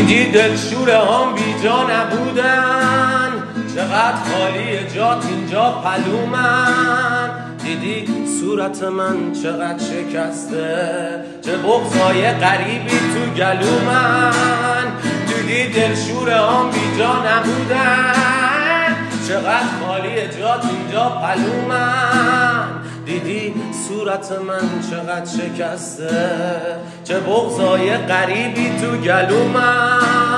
دیدی دلشوره هم بی جا نبودن، چقدر خالی جات اینجا پلومن. دیدی صورت من چقدر شکسته، چه بغضای غریبی تو گلومن. دیدی دلشوره هم بی جا نبودن، چقدر خالی جات اینجا پلومن. دیدی صورت من چقدر شکسته، چه بغضای غریبی تو گلومن.